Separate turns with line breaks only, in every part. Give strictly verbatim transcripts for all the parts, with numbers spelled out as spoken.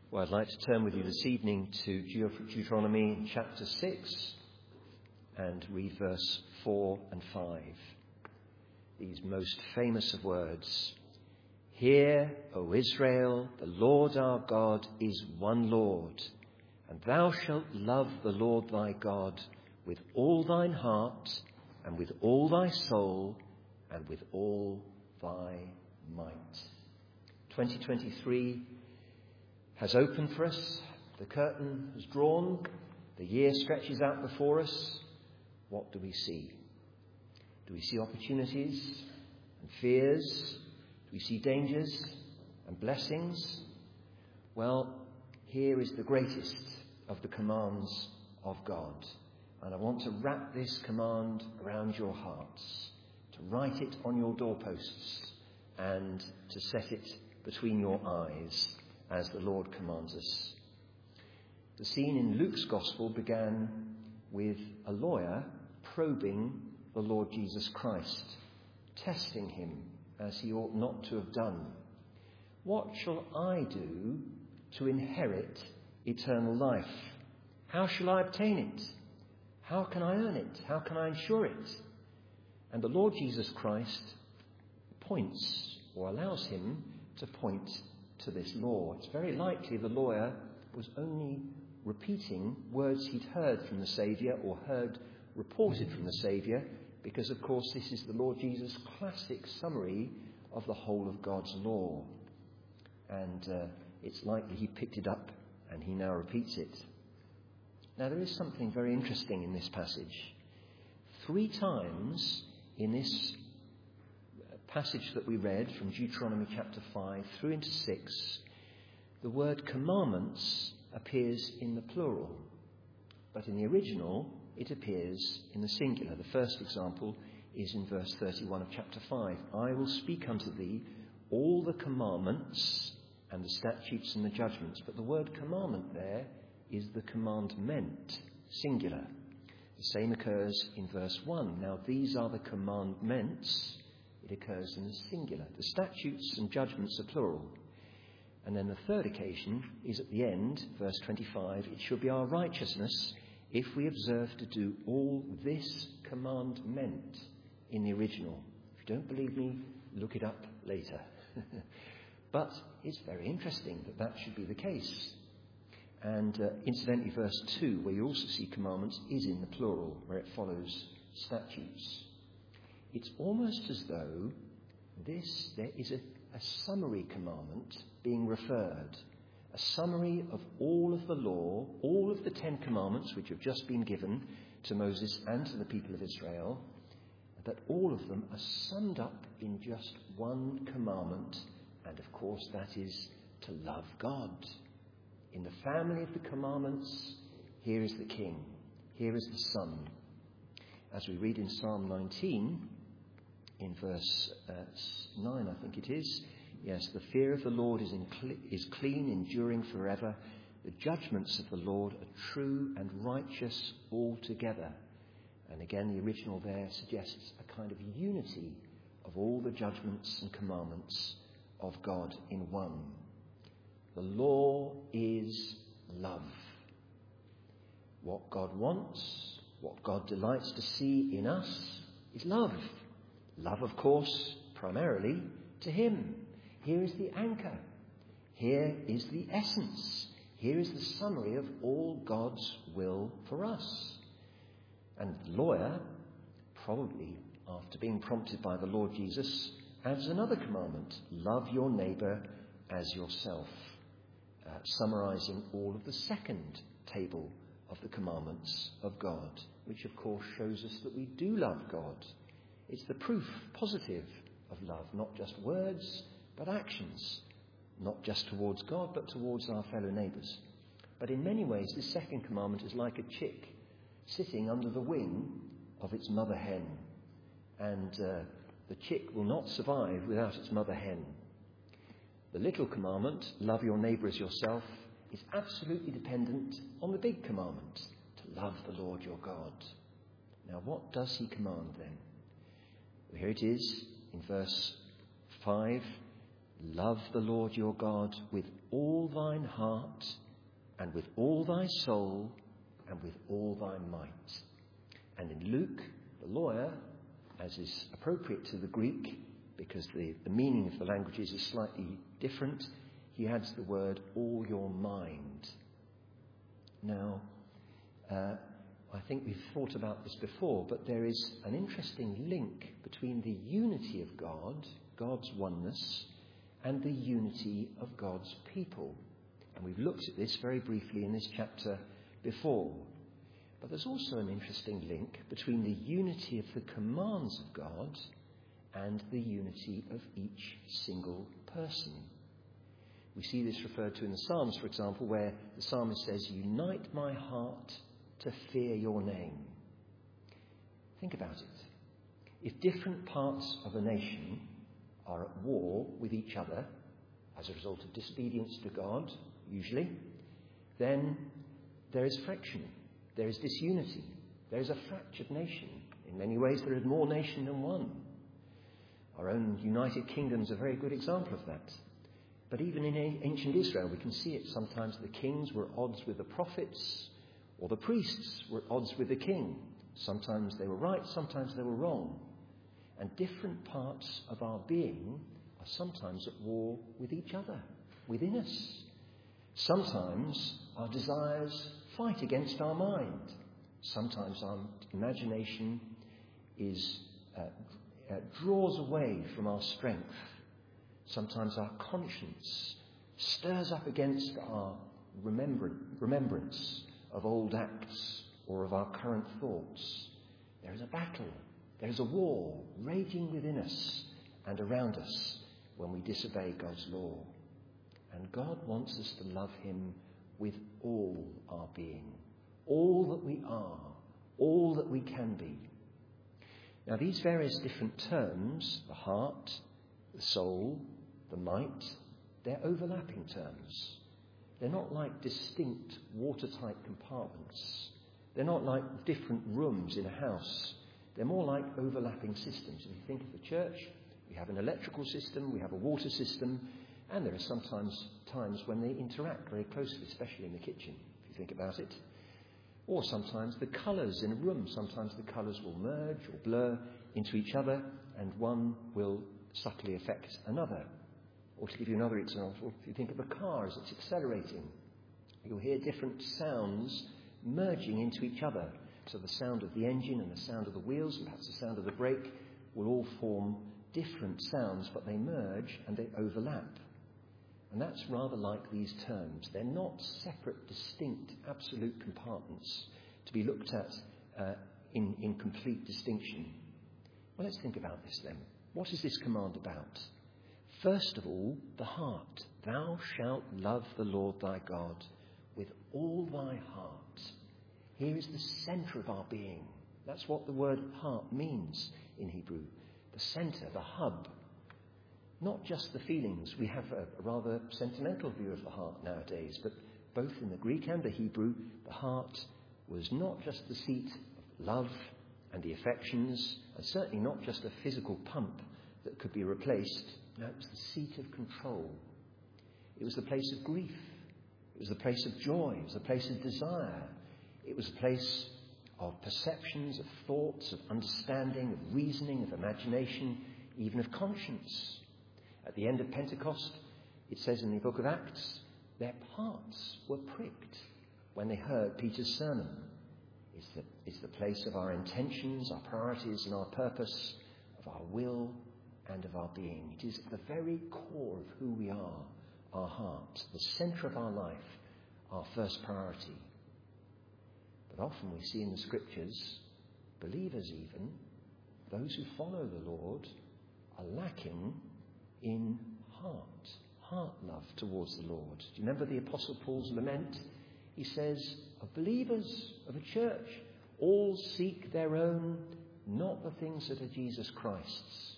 Well, I'd like to turn with you this evening to Deuteronomy chapter six and read verse four and five. These most famous of words. Hear, O Israel, the Lord our God is one Lord, and thou shalt love the Lord thy God with all thine heart and with all thy soul and with all thy might. twenty twenty-three has opened for us. The curtain has drawn. The year stretches out before us. What do we see? Do we see opportunities and fears? Do we see dangers and blessings? Well, here is the greatest of the commands of God. And I want to wrap this command around your hearts, to write it on your doorposts and to set it between your eyes as the Lord commands us. The scene in Luke's Gospel began with a lawyer probing the Lord Jesus Christ, testing him as he ought not to have done. What shall I do to inherit eternal life? How shall I obtain it? How can I earn it? How can I ensure it? And the Lord Jesus Christ points, or allows him to point to this law. It's very likely the lawyer was only repeating words he'd heard from the Saviour or heard reported from the Saviour, because of course this is the Lord Jesus' classic summary of the whole of God's law. And uh, it's likely he picked it up and he now repeats it. Now there is something very interesting in this passage. Three times in this passage that we read from Deuteronomy chapter five through into six, the word commandments appears in the plural, but in the original it appears in the singular. The first example is in verse thirty-one of chapter five. I will speak unto thee all the commandments and the statutes and the judgments. But the word commandment there is the commandment, singular. The same occurs in verse one. Now these are the commandments. It occurs in the singular. The statutes and judgments are plural. And then the third occasion is at the end, verse twenty-five. It shall be our righteousness if we observe to do all this commandment in the original. If you don't believe me, look it up later. But it's very interesting that that should be the case. And uh, incidentally, verse two, where you also see commandments, is in the plural, where it follows statutes. It's almost as though this, there is a, a summary commandment being referred, a summary of all of the law, all of the Ten Commandments which have just been given to Moses and to the people of Israel, that all of them are summed up in just one commandment, and of course that is to love God. In the family of the commandments, here is the King, here is the Son. As we read in Psalm nineteen, in verse uh, nine, I think it is, yes, the fear of the Lord is, in cle- is clean, enduring forever. The judgments of the Lord are true and righteous altogether. And again, the original there suggests a kind of unity of all the judgments and commandments of God in one. The law is love. What God wants, what God delights to see in us is love. Love, of course, primarily to him. Here is the anchor. Here is the essence. Here is the summary of all God's will for us. And the lawyer, probably after being prompted by the Lord Jesus, adds another commandment: love your neighbour as yourself, uh, summarising all of the second table of the commandments of God, which of course shows us that we do love God. It's the proof, positive, of love, not just words, but actions, not just towards God, but towards our fellow neighbours. But in many ways, this second commandment is like a chick sitting under the wing of its mother hen. And uh, the chick will not survive without its mother hen. The little commandment, love your neighbour as yourself, is absolutely dependent on the big commandment, to love the Lord your God. Now, what does he command then? Well, here it is in verse five. Love the Lord your God with all thine heart, and with all thy soul, and with all thy might. And in Luke, the lawyer, as is appropriate to the Greek, because the, the meaning of the languages is slightly different, he adds the word all your mind. Now, uh, I think we've thought about this before, but there is an interesting link between the unity of God, God's oneness, and the unity of God's people. And we've looked at this very briefly in this chapter before. But there's also an interesting link between the unity of the commands of God and the unity of each single person. We see this referred to in the Psalms, for example, where the psalmist says, "Unite my heart to fear your name." Think about it. If different parts of a nation are at war with each other as a result of disobedience to God, usually, then there is friction, there is disunity, there is a fractured nation. In many ways, there is more nation than one. Our own United Kingdom is a very good example of that. But even in ancient Israel, we can see it. Sometimes the kings were at odds with the prophets, or the priests were at odds with the king. Sometimes they were right, sometimes they were wrong. And different parts of our being are sometimes at war with each other, within us. Sometimes our desires fight against our mind. Sometimes our imagination is uh, uh, draws away from our strength. Sometimes our conscience stirs up against our remember- remembrance of old acts or of our current thoughts. There is a battle, there is a war raging within us and around us when we disobey God's law. And God wants us to love him with all our being, all that we are, all that we can be. Now, these various different terms, the heart, the soul, the might, they're overlapping terms. They're not like distinct watertight compartments. They're not like different rooms in a house. They're more like overlapping systems. If you think of the church, we have an electrical system, we have a water system, and there are sometimes times when they interact very closely, especially in the kitchen, if you think about it. Or sometimes the colours in a room, sometimes the colours will merge or blur into each other, and one will subtly affect another. Or to give you another example, if you think of a car as it's accelerating, you'll hear different sounds merging into each other. So the sound of the engine and the sound of the wheels, and perhaps the sound of the brake, will all form different sounds, but they merge and they overlap. And that's rather like these terms. They're not separate, distinct, absolute compartments to be looked at uh, in, in complete distinction. Well, let's think about this then. What is this command about? First of all, the heart. Thou shalt love the Lord thy God with all thy heart. Here is the centre of our being. That's what the word heart means in Hebrew. The centre, the hub. Not just the feelings. We have a, a rather sentimental view of the heart nowadays, but both in the Greek and the Hebrew, the heart was not just the seat of love and the affections, and certainly not just a physical pump that could be replaced. No, it was the seat of control. It was the place of grief. It was the place of joy. It was the place of desire. It was a place of perceptions, of thoughts, of understanding, of reasoning, of imagination, even of conscience. At the end of Pentecost, it says in the book of Acts, their hearts were pricked when they heard Peter's sermon. It's the, it's the place of our intentions, our priorities and our purpose, of our will and of our being. It is at the very core of who we are, our heart, the centre of our life, our first priority. But often we see in the scriptures, believers even, those who follow the Lord, are lacking in heart, heart love towards the Lord. Do you remember the Apostle Paul's lament? He says, of believers, of a church, all seek their own, not the things that are Jesus Christ's.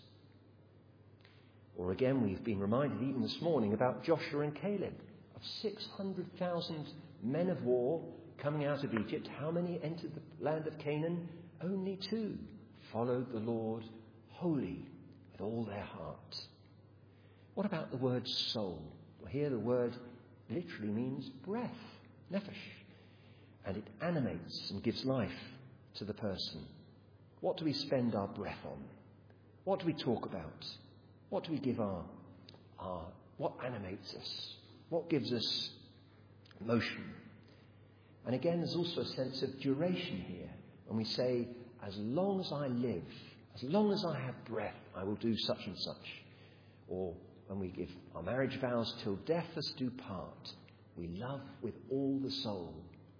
Or again, we've been reminded even this morning about Joshua and Caleb. Of six hundred thousand men of war coming out of Egypt, how many entered the land of Canaan? Only two followed the Lord wholly with all their heart. What about the word soul? Well, here the word literally means breath, nefesh, and it animates and gives life to the person. What do we spend our breath on? What do we talk about? What do we give our, our what animates us? What gives us motion? And again, there's also a sense of duration here. When we say, as long as I live, as long as I have breath, I will do such and such. Or when we give our marriage vows, till death us do part, we love with all the soul.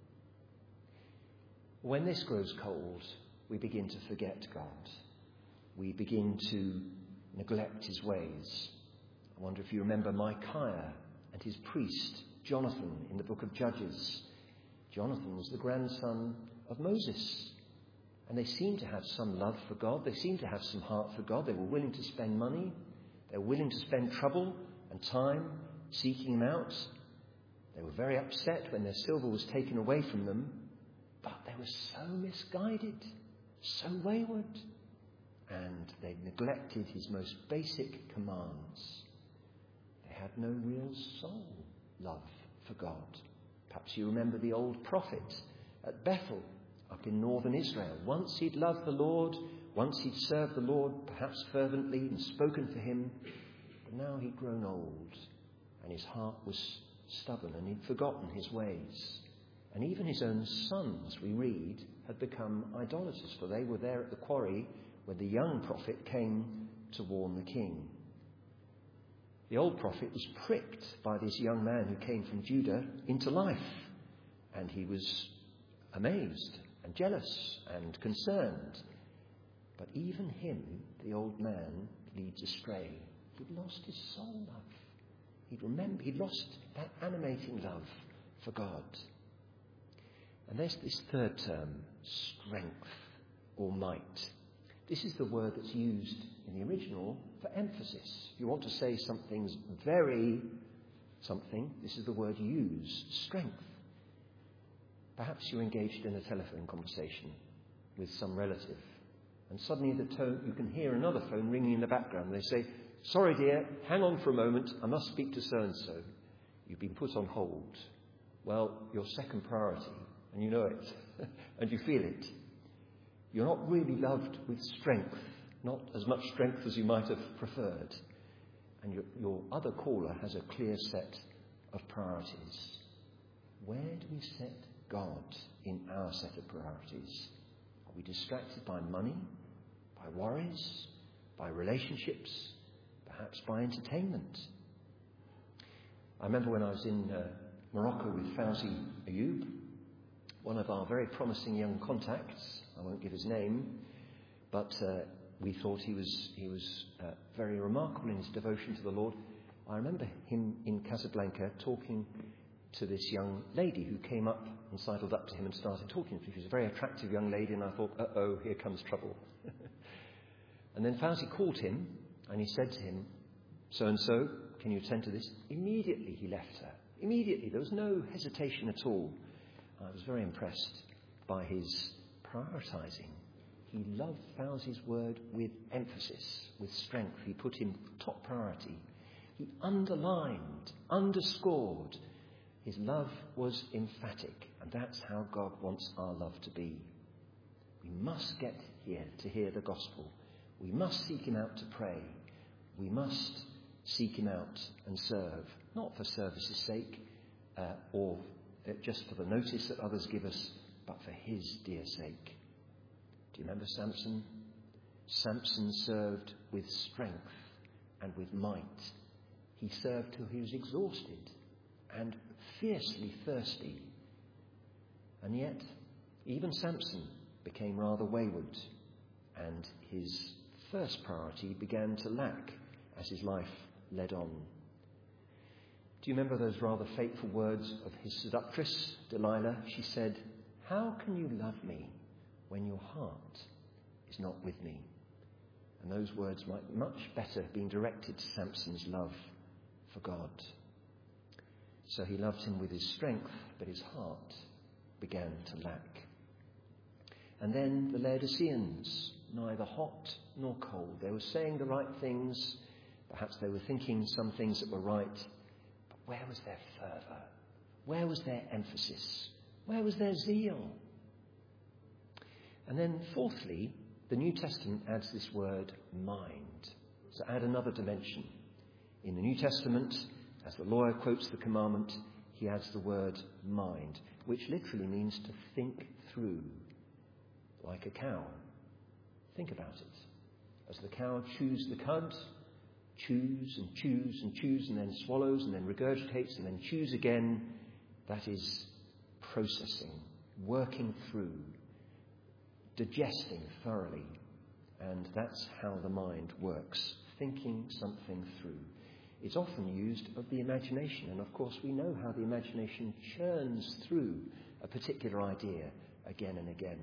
When this grows cold, we begin to forget God. We begin to neglect his ways. I wonder if you remember Micaiah and his priest, Jonathan, in the book of Judges. Jonathan was the grandson of Moses. And they seemed to have some love for God. They seemed to have some heart for God. They were willing to spend money. They were willing to spend trouble and time seeking him out. They were very upset when their silver was taken away from them. But they were so misguided, so wayward. And they neglected his most basic commands. They had no real soul love for God. Perhaps you remember the old prophet at Bethel up in northern Israel. Once he'd loved the Lord, once he'd served the Lord, perhaps fervently, and spoken for him. But now he'd grown old, and his heart was stubborn, and he'd forgotten his ways. And even his own sons, we read, had become idolaters, for they were there at the quarry when the young prophet came to warn the king. The old prophet was pricked by this young man who came from Judah into life, and he was amazed and jealous and concerned. But even him, the old man, leads astray. He'd lost his soul love. He'd remember, he'd lost that animating love for God. And there's this third term, strength or might. This is the word that's used in the original for emphasis. If you want to say something's very something, this is the word used, strength. Perhaps you're engaged in a telephone conversation with some relative, and suddenly the tone, you can hear another phone ringing in the background. They say, "Sorry dear, hang on for a moment, I must speak to so-and-so." You've been put on hold. Well, your second priority, and you know it, and you feel it. You're not really loved with strength, not as much strength as you might have preferred. And your, your other caller has a clear set of priorities. Where do we set God in our set of priorities? Are we distracted by money, by worries, by relationships, perhaps by entertainment? I remember when I was in uh, Morocco with Fauzi Ayoub, one of our very promising young contacts. I won't give his name, but uh, we thought he was he was uh, very remarkable in his devotion to the Lord. I remember him in Casablanca talking to this young lady who came up and sidled up to him and started talking to him. She was a very attractive young lady, and I thought, uh-oh, here comes trouble. And then Fauzi called him, and he said to him, "So-and-so, can you attend to this?" Immediately he left her. Immediately. There was no hesitation at all. I was very impressed by his prioritising. He loved Fauzi's word with emphasis, with strength. He put him top priority. He underlined, underscored. His love was emphatic, and that's how God wants our love to be. We must get here to hear the gospel. We must seek him out to pray. We must seek him out and serve, not for service's sake uh, or just for the notice that others give us, but for his dear sake. Do you remember Samson? Samson served with strength and with might. He served till he was exhausted and fiercely thirsty. And yet, even Samson became rather wayward, and his first priority began to lack as his life led on. Do you remember those rather fateful words of his seductress, Delilah? She said, "How can you love me when your heart is not with me?" And those words might much better have been directed to Samson's love for God. So he loved him with his strength, but his heart began to lack. And then the Laodiceans, neither hot nor cold. They were saying the right things. Perhaps they were thinking some things that were right, but where was their fervour? Where was their emphasis? Where was their zeal? And then fourthly, the New Testament adds this word mind. So add another dimension. In the New Testament, as the lawyer quotes the commandment, he adds the word mind, which literally means to think through, like a cow. Think about it. As the cow chews the cud, chews and chews and chews and then swallows and then regurgitates and then chews again, that is processing, working through, digesting thoroughly. And that's how the mind works, thinking something through. It's often used of the imagination, and of course we know how the imagination churns through a particular idea again and again.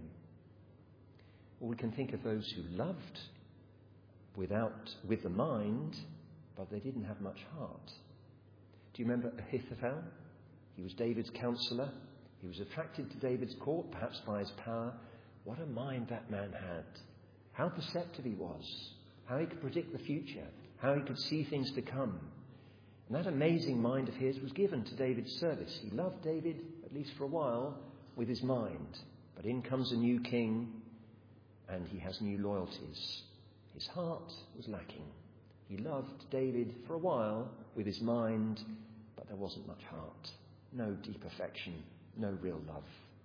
Or we can think of those who loved without with the mind, but they didn't have much heart. Do you remember Ahithophel? He was David's counsellor. He was attracted to David's court, perhaps by his power. What a mind that man had. How perceptive he was. How he could predict the future. How he could see things to come. And that amazing mind of his was given to David's service. He loved David, at least for a while, with his mind. But in comes a new king, and he has new loyalties. His heart was lacking. He loved David for a while with his mind, but there wasn't much heart. No deep affection, no real love.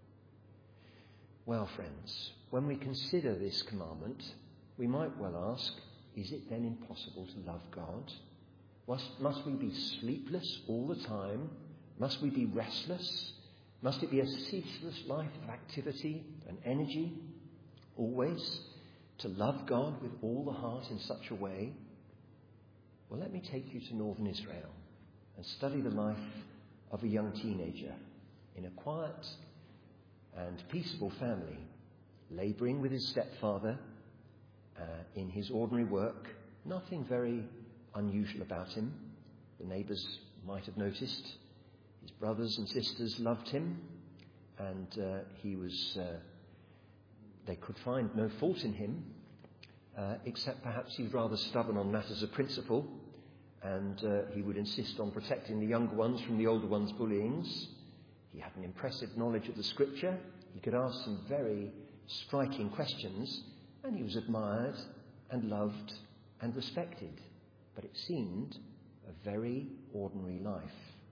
Well, friends, when we consider this commandment, we might well ask, is it then impossible to love God? Must, must we be sleepless all the time? Must we be restless? Must it be a ceaseless life of activity and energy, always, to love God with all the heart in such a way? Well, let me take you to northern Israel and study the life of a young teenager in a quiet and peaceable family, labouring with his stepfather uh, in his ordinary work. Nothing very unusual about him. The neighbours might have noticed. His brothers and sisters loved him, and uh, he was. Uh, they could find no fault in him, uh, except perhaps he was rather stubborn on matters of principle, and uh, he would insist on protecting the younger ones from the older ones' bullyings. He had an impressive knowledge of the Scripture. He could ask some very striking questions, and he was admired and loved and respected. But it seemed a very ordinary life.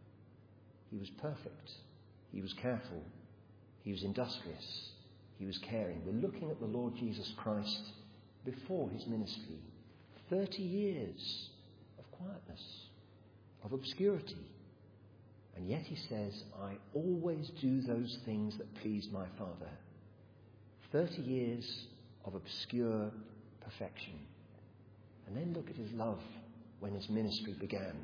He was perfect. He was careful. He was industrious. He was caring. We're looking at the Lord Jesus Christ before his ministry. Thirty years of quietness, of obscurity. And yet he says, I always do those things that please my Father. Thirty years of obscure perfection. And then look at his love when his ministry began.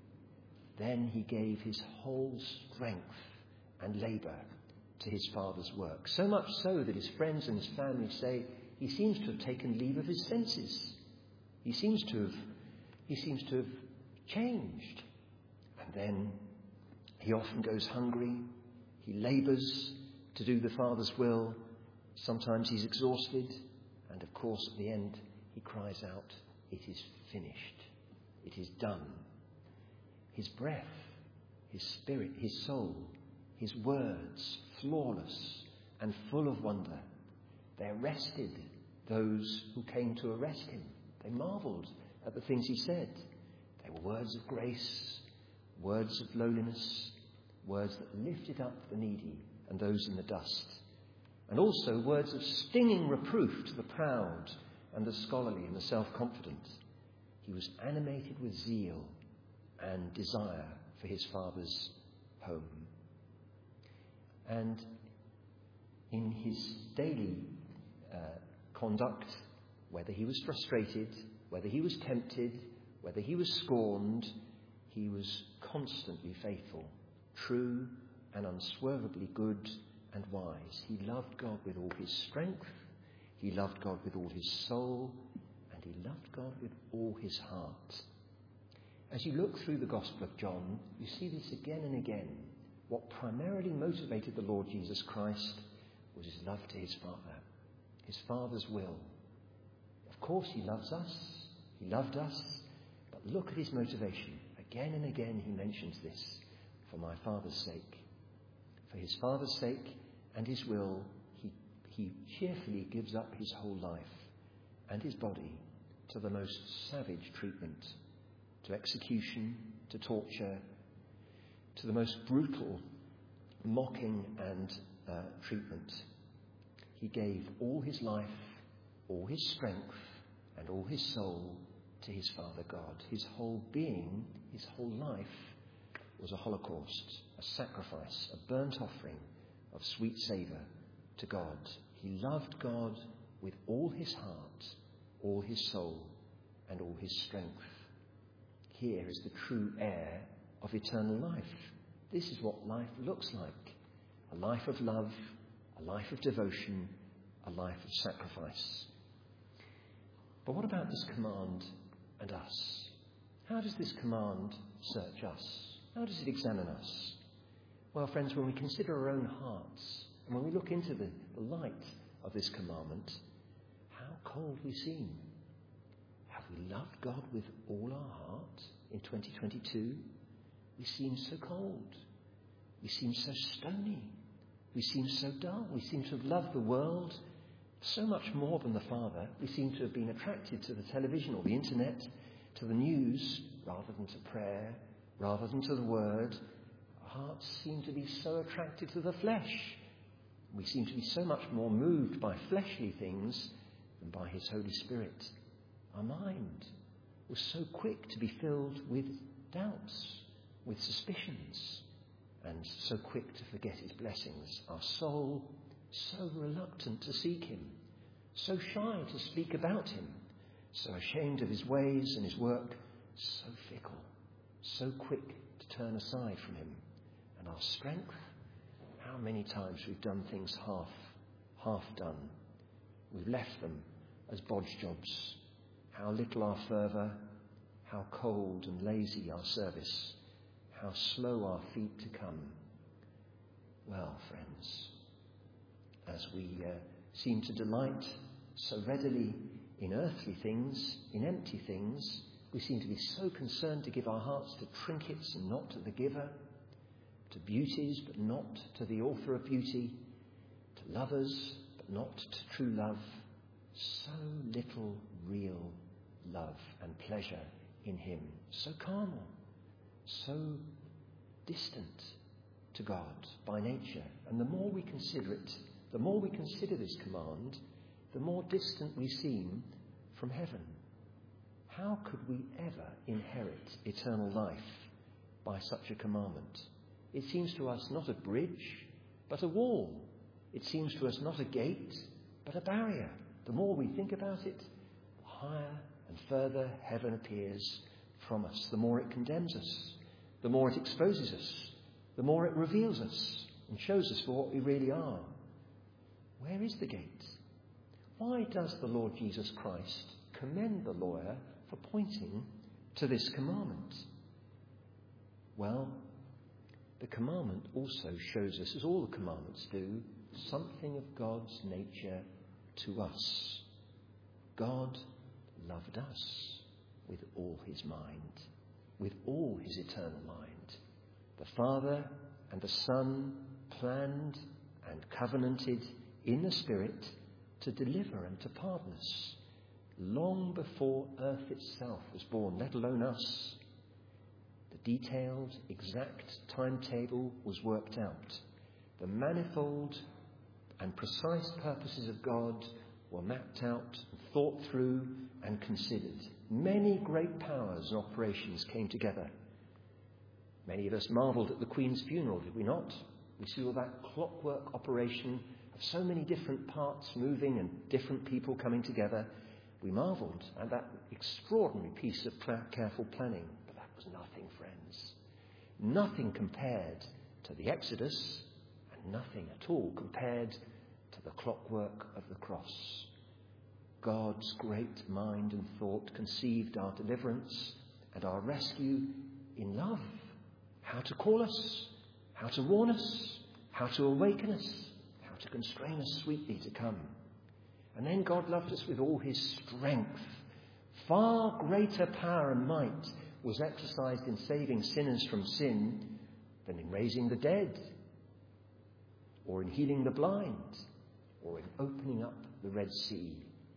Then he gave his whole strength and labour to his Father's work. So much so that his friends and his family say he seems to have taken leave of his senses. He seems to have, he seems to have changed. And then he often goes hungry. He labours to do the Father's will. Sometimes he's exhausted. And of course, at the end, he cries out, it is finished. It is done. His breath, his spirit, his soul, his words, flawless and full of wonder. They arrested those who came to arrest him. They marvelled at the things he said. They were words of grace, words of lowliness, words that lifted up the needy and those in the dust. And also words of stinging reproof to the proud and the scholarly and the self-confident. He was animated with zeal and desire for his Father's home. And in his daily uh, conduct, whether he was frustrated, whether he was tempted, whether he was scorned, he was constantly faithful, true and unswervably good and wise. He loved God with all his strength, he loved God with all his soul, and he loved God with all his heart. As you look through the Gospel of John, you see this again and again. What primarily motivated the Lord Jesus Christ was his love to his Father, his Father's will. Of course, he loves us. He loved us. But look at his motivation Again and again he mentions this, for my Father's sake. For his Father's sake and his will, he, he cheerfully gives up his whole life and his body to the most savage treatment, to execution, to torture, to the most brutal mocking and uh, treatment. He gave all his life, all his strength, and all his soul to his Father God. His whole being, his whole life was a holocaust, a sacrifice, a burnt offering of sweet savour to God. He loved God with all his heart, all his soul, and all his strength. Here is the true heir of eternal life. This is what life looks like. A life of love, a life of devotion, a life of sacrifice. But what about this command and us? How does this command search us? How does it examine us? Well, friends, when we consider our own hearts, and when we look into the, the light of this commandment, how cold we seem. Have we loved God with all our heart in twenty twenty-two? We seem so cold. We seem so stony. We seem so dull. We seem to have loved the world so much more than the Father. We seem to have been attracted to the television or the internet, to the news, rather than to prayer, rather than to the Word. Our hearts seem to be so attracted to the flesh. We seem to be so much more moved by fleshly things than by his Holy Spirit. Our mind was so quick to be filled with doubts, with suspicions, and so quick to forget his blessings. Our soul so reluctant to seek him, so shy to speak about him, so ashamed of his ways and his work, so fickle, so quick to turn aside from him. And our strength, how many times we've done things half, half done. We've left them as bodge jobs. How little our fervour, how cold and lazy our service, how slow our feet to come. Well, friends, as we uh, seem to delight so readily in earthly things, in empty things, we seem to be so concerned to give our hearts to trinkets and not to the giver, to beauties but not to the author of beauty, to lovers but not to true love. So little real love and pleasure in him, so carnal, so distant to God by nature. And the more we consider it, the more we consider this command, the more distant we seem from heaven. How could we ever inherit eternal life by such a commandment? It seems to us not a bridge, but a wall. It seems to us not a gate, but a barrier. The more we think about it, the higher and further heaven appears from us. The more it condemns us, the more it exposes us, the more it reveals us and shows us for what we really are. Where is the gate? Why does the Lord Jesus Christ commend the lawyer for pointing to this commandment? Well, the commandment also shows us, as all the commandments do, something of God's nature to us. God loved us with all his mind, with all his eternal mind. The Father and the Son planned and covenanted in the Spirit to deliver and to pardon us long before earth itself was born, let alone us. The detailed, exact timetable was worked out. The manifold and precise purposes of God were mapped out, thought through and considered. Many great powers and operations came together. Many of us marvelled at the Queen's funeral, did we not? We saw that clockwork operation of so many different parts moving and different people coming together. We marvelled at that extraordinary piece of careful planning. But that was nothing, friends. Nothing compared to the Exodus, and nothing at all compared to the clockwork of the cross. God's great mind and thought conceived our deliverance and our rescue in love. How to call us, how to warn us, how to awaken us, how to constrain us sweetly to come. And then God loved us with all his strength, far greater power and might was exercised in saving sinners from sin than in raising the dead, or in healing the blind, or in opening up the Red Sea,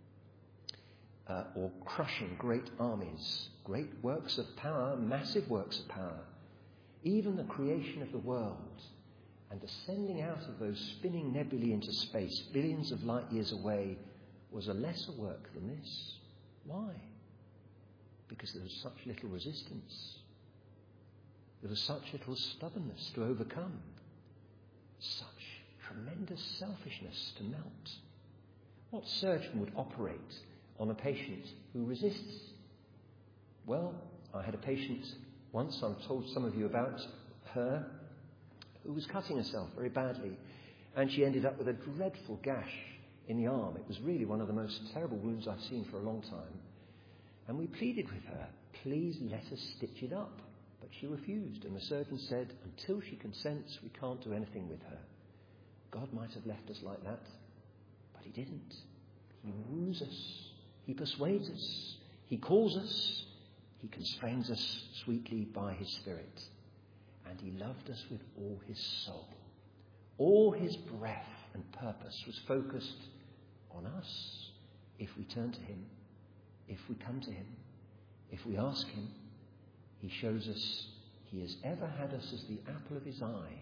uh, or crushing great armies, great works of power, massive works of power. Even the creation of the world and the sending out of those spinning nebulae into space, billions of light years away, was a lesser work than this. Why? Because there was such little resistance. There was such little stubbornness to overcome. Such tremendous selfishness to melt. What surgeon would operate on a patient who resists? Well, I had a patient once, I've told some of you about her, who was cutting herself very badly, and she ended up with a dreadful gash in the arm. It was really one of the most terrible wounds I've seen for a long time. And we pleaded with her, please let us stitch it up. But she refused, and the surgeon said, until she consents, we can't do anything with her. God might have left us like that, but he didn't. He woos us. He persuades us. He calls us. He constrains us sweetly by his Spirit. And he loved us with all his soul. All his breath and purpose was focused on us. If we turn to him, if we come to him, if we ask him, he shows us he has ever had us as the apple of his eye.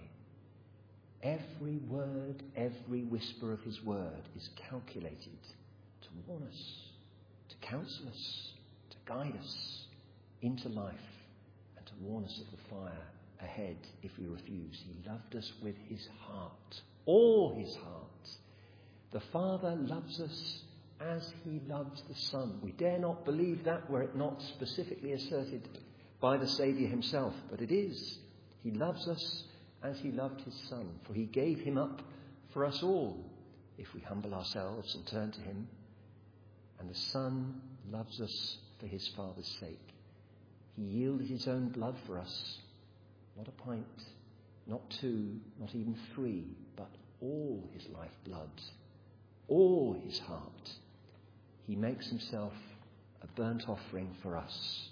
Every word, every whisper of his word is calculated to warn us, to counsel us, to guide us into life, and to warn us of the fire ahead if we refuse. He loved us with his heart, all his heart. The Father loves us as he loves the Son. We dare not believe that were it not specifically asserted by the Saviour himself, but it is. He loves us as he loved his Son, for he gave him up for us all if we humble ourselves and turn to him. And the Son loves us for his Father's sake. He yielded his own blood for us. Not a pint, not two, not even three, but all his lifeblood, all his heart. He makes himself a burnt offering for us.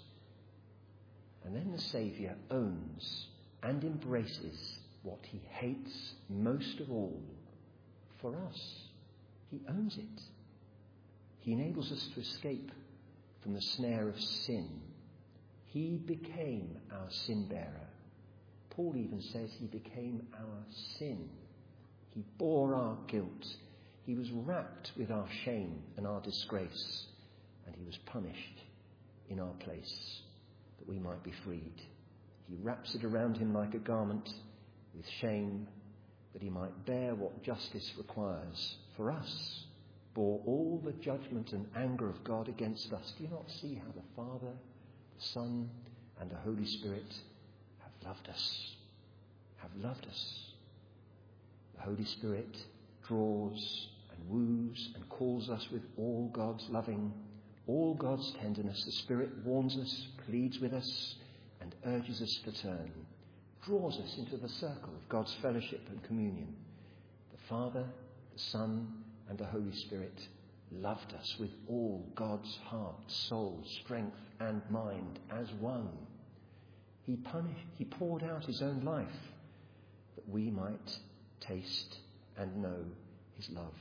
And then the Saviour owns and embraces what he hates most of all for us. He owns it. He enables us to escape from the snare of sin. He became our sin bearer. Paul even says he became our sin. He bore our guilt. He was wrapped with our shame and our disgrace, and he was punished in our place that we might be freed. He wraps it around him like a garment with shame, that he might bear what justice requires for us, bore all the judgment and anger of God against us. Do you not see how the Father, the Son, and the Holy Spirit have loved us, have loved us? The Holy Spirit draws and woos and calls us with all God's loving, all God's tenderness. The Spirit warns us, pleads with us, and urges us to turn, draws us into the circle of God's fellowship and communion. The Father, the Son, and the Holy Spirit loved us with all God's heart, soul, strength, and mind as one. He punished, he poured out his own life that we might taste and know his love.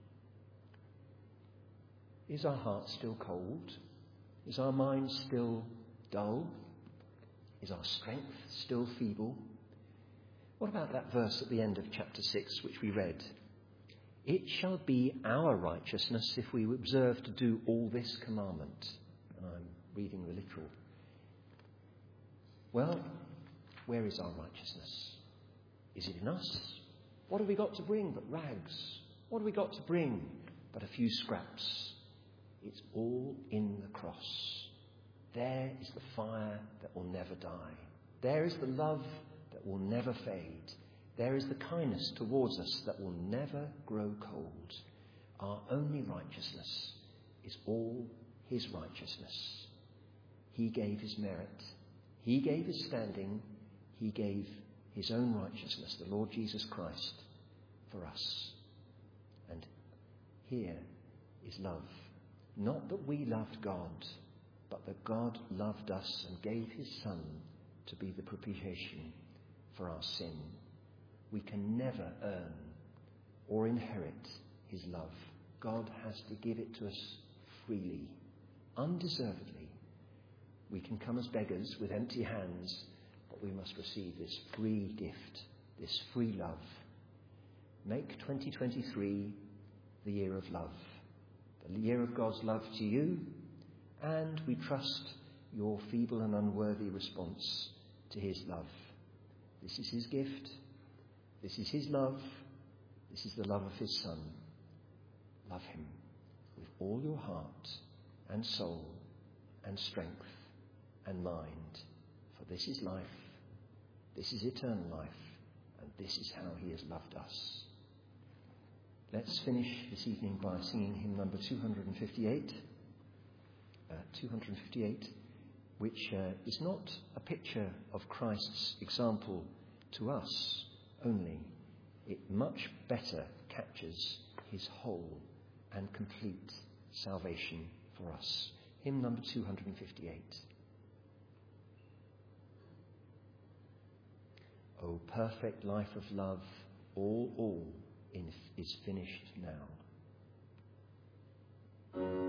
Is our heart still cold? Is our mind still dull? Is our strength still feeble? What about that verse at the end of chapter six, which we read? It shall be our righteousness if we observe to do all this commandment. And I'm reading the literal. Well, where is our righteousness? Is it in us? What have we got to bring but rags? What have we got to bring but a few scraps? It's all in the cross. There is the fire that will never die. There is the love that will never fade. There is the kindness towards us that will never grow cold. Our only righteousness is all his righteousness. He gave his merit. He gave his standing. He gave his own righteousness, the Lord Jesus Christ, for us. And here is love. Not that we loved God, but that God loved us and gave his Son to be the propitiation for our sin. We can never earn or inherit his love. God has to give it to us freely, undeservedly. We can come as beggars with empty hands, but we must receive this free gift, this free love. Make twenty twenty-three the year of love, the year of God's love to you, and we trust your feeble and unworthy response to his love. This is his gift. This is his love. This is the love of his Son. Love him with all your heart and soul and strength and mind. For this is life. This is eternal life. And this is how he has loved us. Let's finish this evening by singing hymn number two hundred fifty-eight. Uh, two hundred fifty-eight, which uh, is not a picture of Christ's example to us only. It much better captures his whole and complete salvation for us. Hymn number two hundred fifty-eight. O perfect life of love, all, all in, is finished now.